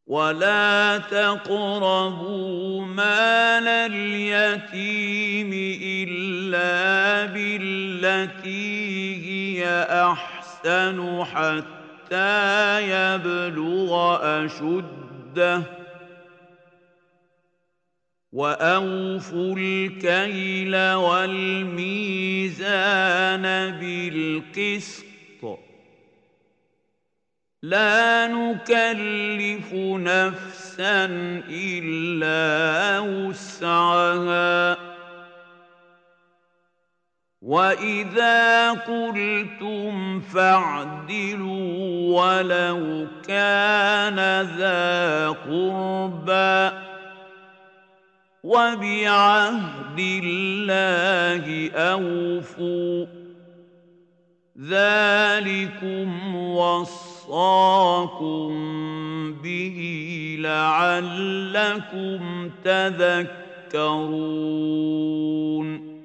ولا تقربوا مال اليتيم إلا بالتي هي أحسن حتى يبلغ أشده وأوفوا الكيل والميزان بالقسط لا نكلف نفسا إلا وسعها وإذا قلتم فاعدلوا ولو كان ذا قربى وبعهد الله أوفوا ذلكم وصاكم به لعلكم تذكرون